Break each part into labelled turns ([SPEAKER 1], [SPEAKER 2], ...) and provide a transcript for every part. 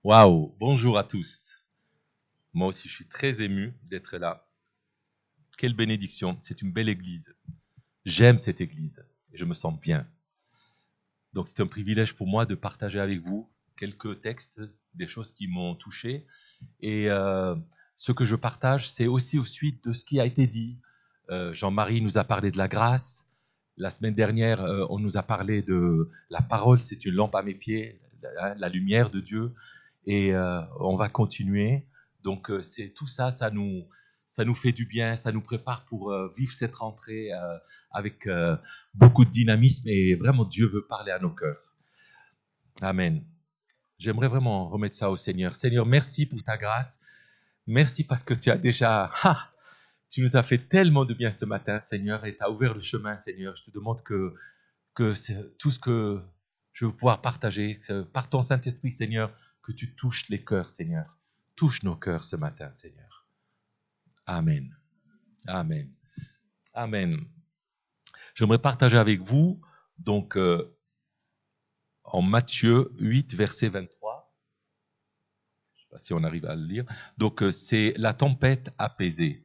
[SPEAKER 1] Waouh, bonjour à tous. Moi aussi, je suis très ému d'être là. Quelle bénédiction, c'est une belle église. J'aime cette église et je me sens bien. Donc c'est un privilège pour moi de partager avec vous quelques textes, des choses qui m'ont touché. Et ce que je partage, c'est aussi au suite de ce qui a été dit. Jean-Marie nous a parlé de la grâce. La semaine dernière, on nous a parlé de la parole, c'est une lampe à mes pieds, la lumière de Dieu. Et on va continuer. Donc c'est tout ça, ça nous fait du bien, ça nous prépare pour vivre cette rentrée avec beaucoup de dynamisme. Et vraiment, Dieu veut parler à nos cœurs. Amen. J'aimerais vraiment remettre ça au Seigneur. Seigneur, merci pour ta grâce. Merci parce que tu as déjà... tu nous as fait tellement de bien ce matin, Seigneur, et tu as ouvert le chemin, Seigneur. Je te demande que tout ce que je veux pouvoir partager, par ton Saint-Esprit, Seigneur, que tu touches les cœurs, Seigneur. Touche nos cœurs ce matin, Seigneur. Amen. Amen. Amen. J'aimerais partager avec vous, donc, en Matthieu 8, verset 23. Je ne sais pas si on arrive à le lire. Donc, c'est la tempête apaisée.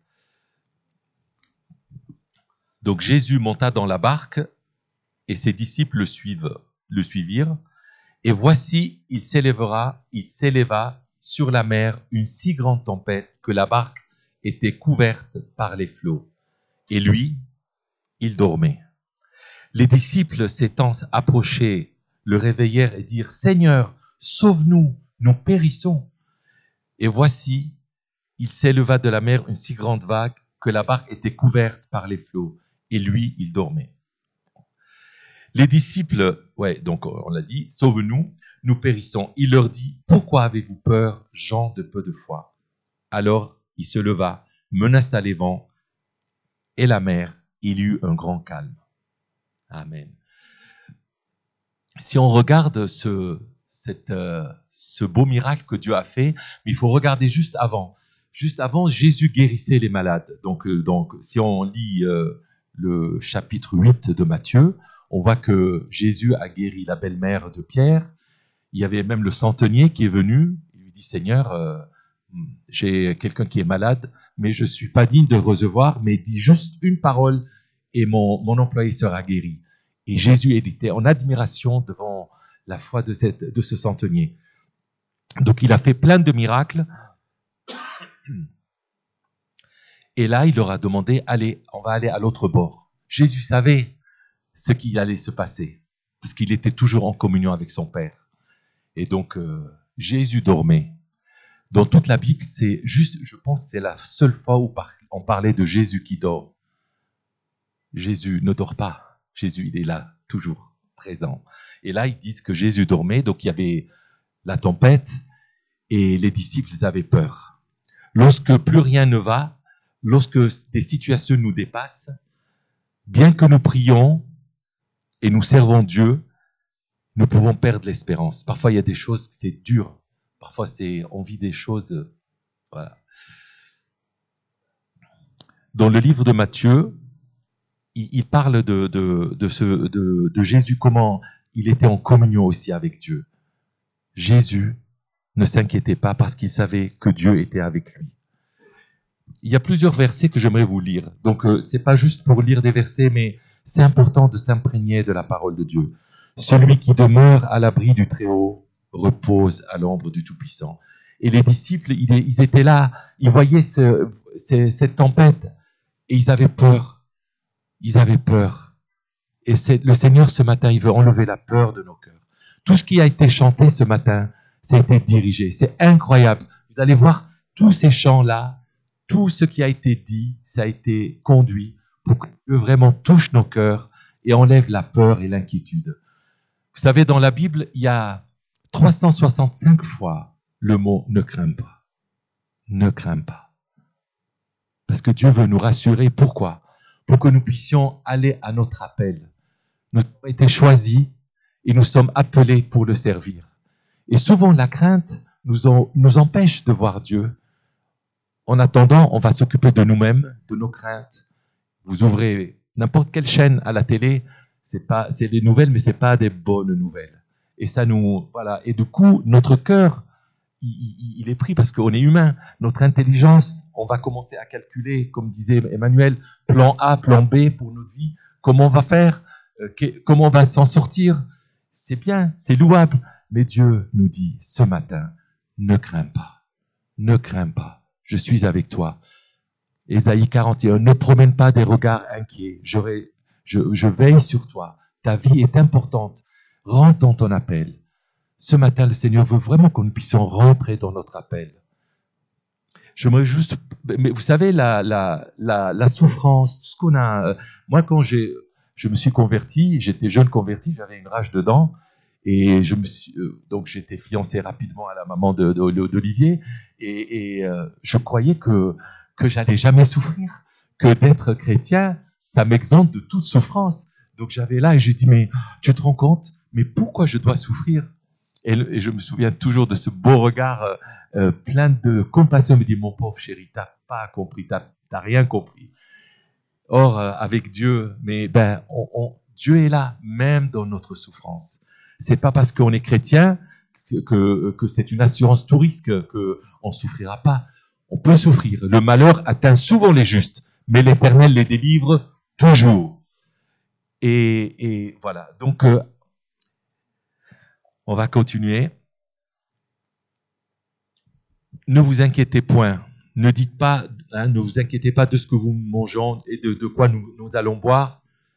[SPEAKER 1] Donc, Jésus monta dans la barque et ses disciples le suivirent. Et voici, il s'éleva sur la mer une si grande tempête que la barque était couverte par les flots. Et lui, il dormait. Les disciples s'étant approchés, le réveillèrent et dirent « Seigneur, sauve-nous, nous périssons !» Et voici, il s'éleva de la mer une si grande vague que la barque était couverte par les flots. Et lui, il dormait. Les disciples, donc on l'a dit, « Sauve-nous, nous périssons !» Il leur dit, « Pourquoi avez-vous peur, gens de peu de foi ?» Alors il se leva, menaça les vents et la mer. Il y eut un grand calme. Amen. Si on regarde ce beau miracle que Dieu a fait, mais il faut regarder juste avant. Juste avant, Jésus guérissait les malades. Donc si on lit le chapitre 8 de Matthieu, on voit que Jésus a guéri la belle-mère de Pierre. Il y avait même le centenier qui est venu. Il lui dit, Seigneur, j'ai quelqu'un qui est malade, mais je ne suis pas digne de recevoir, mais dis juste une parole et mon employé sera guéri. Et Jésus était en admiration devant la foi de ce centenier. Donc il a fait plein de miracles. Et là, il leur a demandé, allez, on va aller à l'autre bord. Jésus savait ce qui allait se passer, parce qu'il était toujours en communion avec son Père. Et donc, Jésus dormait. Dans toute la Bible, c'est juste, je pense, c'est la seule fois où on parlait de Jésus qui dort. Jésus ne dort pas. Jésus, il est là, toujours présent. Et là, ils disent que Jésus dormait, donc il y avait la tempête et les disciples avaient peur. Lorsque plus rien ne va, lorsque des situations nous dépassent, bien que nous prions et nous servons Dieu, nous pouvons perdre l'espérance. Parfois, il y a des choses, c'est dur. Parfois, on vit des choses, voilà. Dans le livre de Matthieu, il parle de Jésus, comment il était en communion aussi avec Dieu. Jésus ne s'inquiétait pas parce qu'il savait que Dieu était avec lui. Il y a plusieurs versets que j'aimerais vous lire. Donc, c'est pas juste pour lire des versets, mais c'est important de s'imprégner de la parole de Dieu. Celui qui demeure à l'abri du Très-Haut repose à l'ombre du Tout-Puissant. Et les disciples, ils étaient là, ils voyaient cette tempête et ils avaient peur. Ils avaient peur. Et le Seigneur, ce matin, il veut enlever la peur de nos cœurs. Tout ce qui a été chanté ce matin, ça a été dirigé. C'est incroyable. Vous allez voir tous ces chants-là, tout ce qui a été dit, ça a été conduit pour que Dieu vraiment touche nos cœurs et enlève la peur et l'inquiétude. Vous savez, dans la Bible, il y a 365 fois le mot « ne crains pas ». Ne crains pas. Parce que Dieu veut nous rassurer. Pourquoi ? Pour que nous puissions aller à notre appel. Nous avons été choisis et nous sommes appelés pour le servir. Et souvent, la crainte nous empêche de voir Dieu. En attendant, on va s'occuper de nous-mêmes, de nos craintes. Vous ouvrez n'importe quelle chaîne à la télé, c'est des nouvelles, mais c'est pas des bonnes nouvelles. Et ça voilà. Et du coup, notre cœur, il est pris parce qu'on est humain. Notre intelligence, on va commencer à calculer, comme disait Emmanuel, plan A, plan B pour notre vie. Comment on va faire? Comment on va s'en sortir? C'est bien, c'est louable. Mais Dieu nous dit ce matin, ne crains pas, ne crains pas, je suis avec toi. Ésaïe 41, ne promène pas des regards inquiets, je veille sur toi, ta vie est importante, rentre dans ton appel. Ce matin, le Seigneur veut vraiment que nous puissions rentrer dans notre appel. J'aimerais juste, mais vous savez, la souffrance, tout ce qu'on a. Moi, quand je me suis converti, j'étais jeune converti, j'avais une rage dedans, et donc j'étais fiancé rapidement à la maman d'Olivier, et je croyais que j'allais jamais souffrir, que d'être chrétien, ça m'exempte de toute souffrance. Donc j'avais là et j'ai dit, mais tu te rends compte, mais pourquoi je dois souffrir? Et je me souviens toujours de ce beau regard plein de compassion. Il me dit, mon pauvre chéri, t'as pas compris, t'as rien compris. Or, avec Dieu, mais Dieu est là, même dans notre souffrance. C'est pas parce qu'on est chrétien que c'est une assurance tout risque qu'on souffrira pas. On peut souffrir. Le malheur atteint souvent les justes, mais l'Éternel les délivre toujours. Et voilà. Donc, on va continuer. Ne vous inquiétez point. Ne dites pas, ne vous inquiétez pas de ce que vous mangez et de quoi nous allons boire.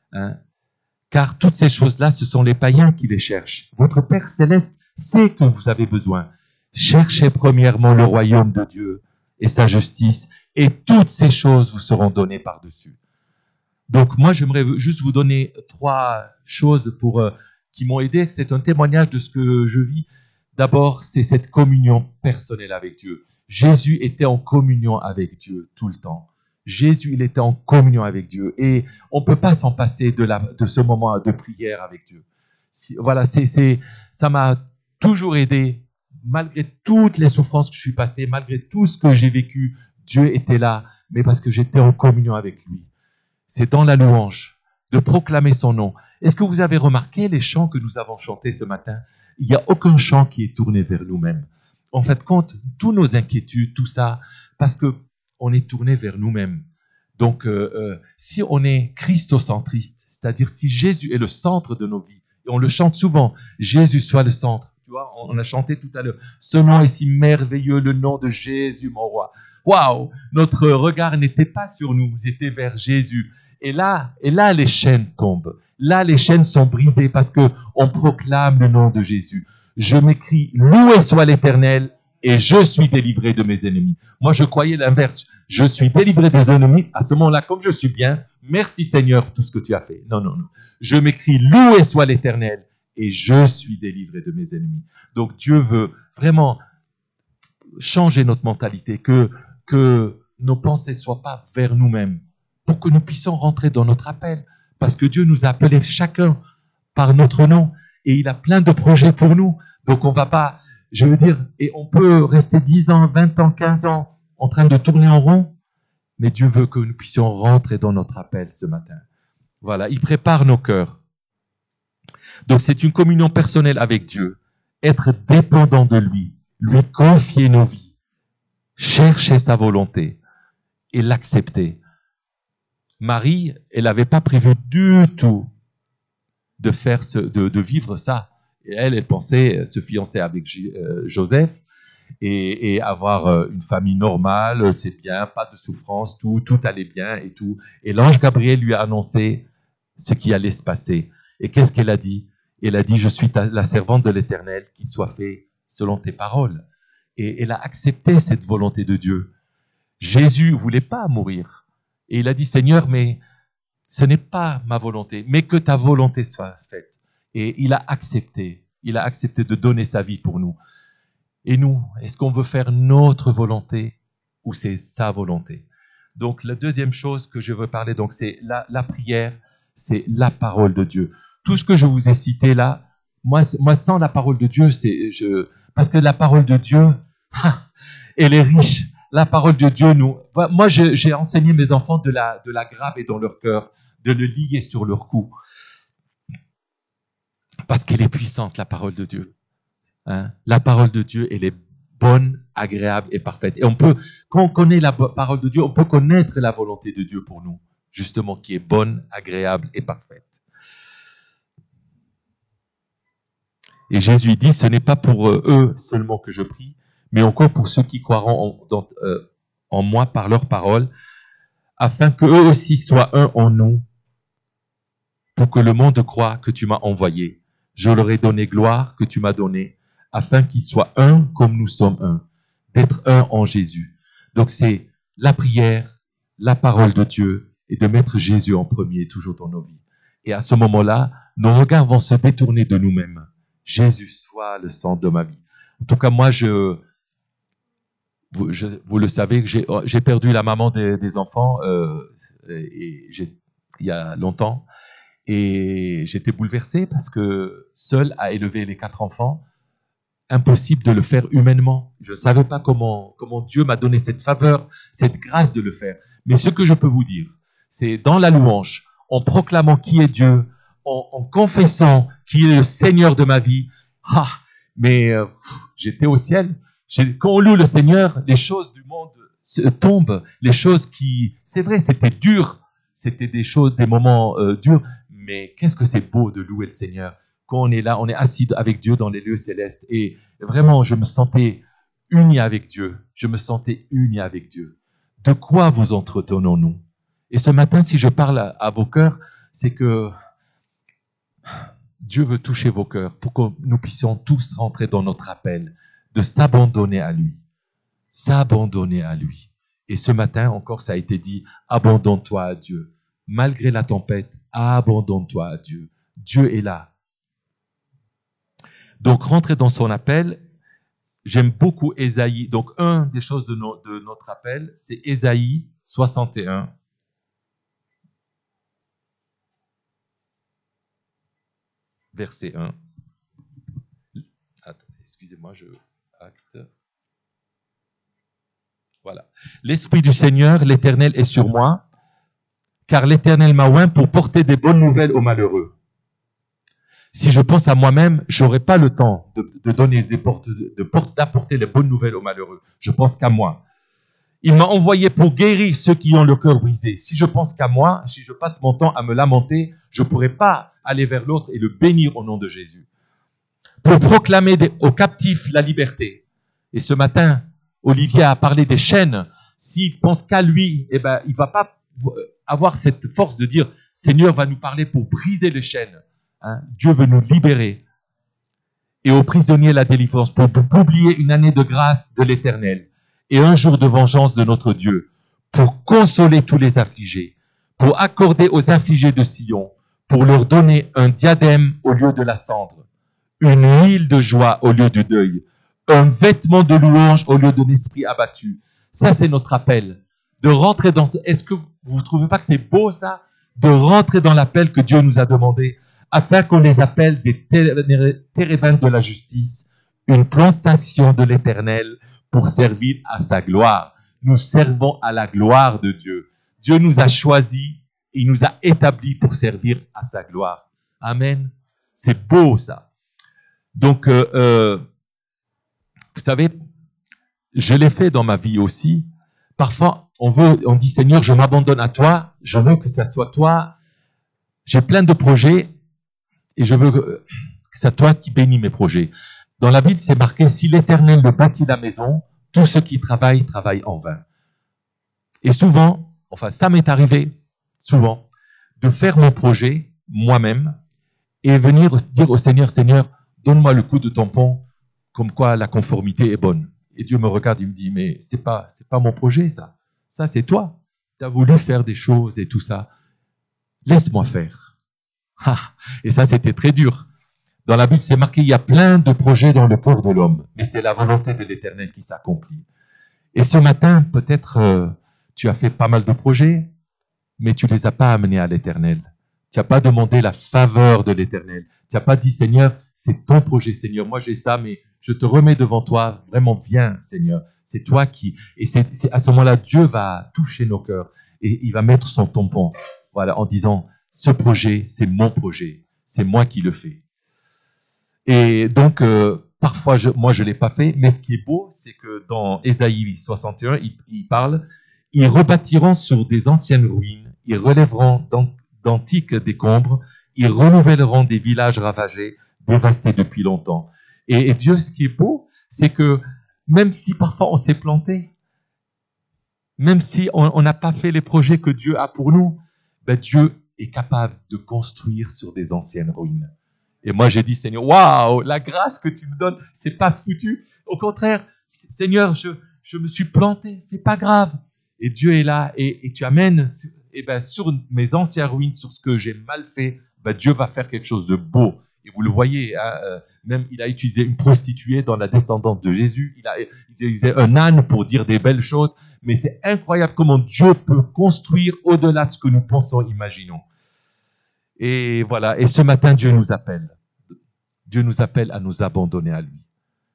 [SPEAKER 1] Car toutes ces choses-là, ce sont les païens qui les cherchent. Votre Père céleste sait que vous avez besoin. Cherchez premièrement le royaume de Dieu et sa justice, et toutes ces choses vous seront données par-dessus. Donc moi, j'aimerais juste vous donner 3 choses qui m'ont aidé. C'est un témoignage de ce que je vis. D'abord, c'est cette communion personnelle avec Dieu. Jésus était en communion avec Dieu tout le temps. Jésus, il était en communion avec Dieu. Et on ne peut pas s'en passer de ce moment de prière avec Dieu. Voilà, ça m'a toujours aidé. Malgré toutes les souffrances que je suis passé, malgré tout ce que j'ai vécu, Dieu était là, mais parce que j'étais en communion avec lui. C'est dans la louange, de proclamer son nom. Est-ce que vous avez remarqué les chants que nous avons chantés ce matin? Il n'y a aucun chant qui est tourné vers nous-mêmes. En fait, compte tous nos inquiétudes, tout ça, parce qu'on est tourné vers nous-mêmes. Donc, si on est christocentriste, c'est-à-dire si Jésus est le centre de nos vies, et on le chante souvent, Jésus soit le centre. Tu vois, on a chanté tout à l'heure, ce nom est si merveilleux, le nom de Jésus, mon roi. Waouh, notre regard n'était pas sur nous, c'était vers Jésus. Et là, les chaînes tombent. Là, les chaînes sont brisées parce que on proclame le nom de Jésus. Je m'écris, loué soit l'Éternel, et je suis délivré de mes ennemis. Moi, je croyais l'inverse. Je suis délivré des ennemis. À ce moment-là, comme je suis bien, merci Seigneur pour tout ce que tu as fait. Non. Je m'écris, loué soit l'Éternel, et je suis délivré de mes ennemis. Donc, Dieu veut vraiment changer notre mentalité, que nos pensées ne soient pas vers nous-mêmes, pour que nous puissions rentrer dans notre appel. Parce que Dieu nous a appelés chacun par notre nom, et il a plein de projets pour nous. Donc, on ne va pas... Je veux dire, et on peut rester 10 ans, 20 ans, 15 ans en train de tourner en rond, mais Dieu veut que nous puissions rentrer dans notre appel ce matin. Voilà, il prépare nos cœurs. Donc c'est une communion personnelle avec Dieu, être dépendant de lui confier nos vies, chercher sa volonté et l'accepter. Marie, elle n'avait pas prévu du tout de vivre ça. Et elle pensait se fiancer avec Joseph et avoir une famille normale, c'est bien, pas de souffrance, tout allait bien et tout. Et l'ange Gabriel lui a annoncé ce qui allait se passer. Et qu'est-ce qu'elle a dit? Elle a dit, je suis la servante de l'Éternel, qu'il soit fait selon tes paroles. Et elle a accepté cette volonté de Dieu. Jésus ne voulait pas mourir. Et il a dit, Seigneur, mais ce n'est pas ma volonté, mais que ta volonté soit faite. Et il a accepté de donner sa vie pour nous. Et nous, est-ce qu'on veut faire notre volonté ou c'est sa volonté? Donc, la deuxième chose que je veux parler, donc, c'est la prière, c'est la parole de Dieu. Tout ce que je vous ai cité là, moi sans la parole de Dieu, parce que la parole de Dieu, elle est riche. La parole de Dieu, moi, j'ai enseigné mes enfants de la graver dans leur cœur, de le lier sur leur cou. Parce qu'elle est puissante, la parole de Dieu. La parole de Dieu, elle est bonne, agréable et parfaite. Et quand on connaît la parole de Dieu, on peut connaître la volonté de Dieu pour nous, justement, qui est bonne, agréable et parfaite. Et Jésus dit, ce n'est pas pour eux seulement que je prie, mais encore pour ceux qui croiront en moi par leur parole, afin qu'eux aussi soient un en nous, pour que le monde croie que tu m'as envoyé. Je leur ai donné gloire que tu m'as donnée, afin qu'ils soient un comme nous sommes un, d'être un en Jésus. Donc c'est la prière, la parole de Dieu, et de mettre Jésus en premier toujours dans nos vies. Et à ce moment-là, nos regards vont se détourner de nous-mêmes. Jésus soit le centre de ma vie. En tout cas, moi, vous le savez, j'ai perdu la maman des enfants il y a longtemps. Et j'étais bouleversé parce que seul à élever les 4 enfants, impossible de le faire humainement. Je ne savais pas comment Dieu m'a donné cette faveur, cette grâce de le faire. Mais ce que je peux vous dire, c'est dans la louange, en proclamant qui est Dieu, en confessant qu'il est le Seigneur de ma vie. J'étais au ciel. Quand on loue le Seigneur, les choses du monde tombent. Les choses c'est vrai, c'était dur. C'était des moments durs. Mais qu'est-ce que c'est beau de louer le Seigneur. Quand on est là, on est assis avec Dieu dans les lieux célestes. Et vraiment, je me sentais uni avec Dieu. Je me sentais uni avec Dieu. De quoi vous entretenons-nous? Et ce matin, si je parle à vos cœurs, c'est que Dieu veut toucher vos cœurs pour que nous puissions tous rentrer dans notre appel de s'abandonner à lui. S'abandonner à lui. Et ce matin, encore, ça a été dit, abandonne-toi à Dieu. Malgré la tempête, abandonne-toi à Dieu. Dieu est là. Donc, rentrer dans son appel, j'aime beaucoup Ésaïe. Donc, une des choses de notre appel, c'est Ésaïe 61. Verset 1. Attendez, excusez-moi, je acte. Voilà. L'Esprit du Seigneur, l'Éternel, est sur moi, car l'Éternel m'a oint pour porter des bonnes nouvelles aux malheureux. Si je pense à moi-même, je n'aurai pas le temps d'apporter les bonnes nouvelles aux malheureux. Je pense qu'à moi. Il m'a envoyé pour guérir ceux qui ont le cœur brisé. Si je pense qu'à moi, si je passe mon temps à me lamenter, je ne pourrai pas aller vers l'autre et le bénir au nom de Jésus. Pour proclamer aux captifs la liberté. Et ce matin, Olivier a parlé des chaînes. S'il pense qu'à lui, il ne va pas avoir cette force de dire « Seigneur va nous parler pour briser les chaînes. » Dieu veut nous libérer. Et aux prisonniers la délivrance, pour publier une année de grâce de l'Éternel et un jour de vengeance de notre Dieu, pour consoler tous les affligés, pour accorder aux affligés de Sion, pour leur donner un diadème au lieu de la cendre, une huile de joie au lieu du deuil, un vêtement de louange au lieu d'un esprit abattu. Ça, c'est notre appel. De rentrer dans... Est-ce que vous ne trouvez pas que c'est beau, ça? De rentrer dans l'appel que Dieu nous a demandé, afin qu'on les appelle des térébintes de la justice, une plantation de l'Éternel pour servir à sa gloire. Nous servons à la gloire de Dieu. Dieu nous a choisis, il nous a établis pour servir à sa gloire. Amen. C'est beau, ça. Donc, vous savez, je l'ai fait dans ma vie aussi. Parfois, on dit, Seigneur, je m'abandonne à toi, je veux que ça soit toi. J'ai plein de projets et je veux que c'est toi qui bénis mes projets. Dans la Bible, c'est marqué, si l'Éternel ne bâtit la maison, tous ceux qui travaillent en vain. Et souvent, ça m'est arrivé, souvent, de faire mon projet moi-même et venir dire au Seigneur, Seigneur, donne-moi le coup de tampon, comme quoi la conformité est bonne. Et Dieu me regarde, il me dit, mais c'est pas mon projet, ça. Ça, c'est toi. Tu as voulu faire des choses et tout ça. Laisse-moi faire. Et ça, c'était très dur. Dans la Bible, c'est marqué, il y a plein de projets dans le corps de l'homme, mais c'est la volonté de l'Éternel qui s'accomplit. Et ce matin, peut-être, tu as fait pas mal de projets, mais tu ne les as pas amenés à l'Éternel. Tu n'as pas demandé la faveur de l'Éternel. Tu n'as pas dit, Seigneur, c'est ton projet, Seigneur. Moi, j'ai ça, mais je te remets devant toi. Vraiment, viens, Seigneur. C'est toi qui... Et c'est à ce moment-là, Dieu va toucher nos cœurs et il va mettre son tampon, voilà, en disant, ce projet, c'est mon projet. C'est moi qui le fais. Et donc, parfois, moi, je ne l'ai pas fait, mais ce qui est beau, c'est que dans Ésaïe 61, il parle, ils rebâtiront sur des anciennes ruines, ils relèveront d'antiques décombres, ils renouvelleront des villages ravagés, dévastés depuis longtemps. Et Dieu, ce qui est beau, c'est que même si parfois on s'est planté, même si on n'a pas fait les projets que Dieu a pour nous, ben Dieu est capable de construire sur des anciennes ruines. Et moi, j'ai dit, Seigneur, waouh, la grâce que tu me donnes, c'est pas foutu. Au contraire, Seigneur, je me suis planté, c'est pas grave. Et Dieu est là et tu amènes, et ben, sur mes anciennes ruines, sur ce que j'ai mal fait, ben, Dieu va faire quelque chose de beau. Et vous le voyez, hein, même il a utilisé une prostituée dans la descendance de Jésus. Il a utilisé un âne pour dire des belles choses. Mais c'est incroyable comment Dieu peut construire au-delà de ce que nous pensons, imaginons. Et voilà. Et ce matin, Dieu nous appelle. Dieu nous appelle à nous abandonner à lui.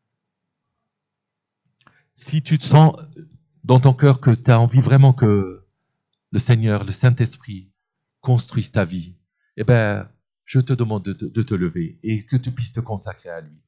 [SPEAKER 1] Si tu te sens dans ton cœur que tu as envie vraiment que le Seigneur, le Saint-Esprit, construise ta vie, eh ben, je te demande de te lever et que tu puisses te consacrer à lui.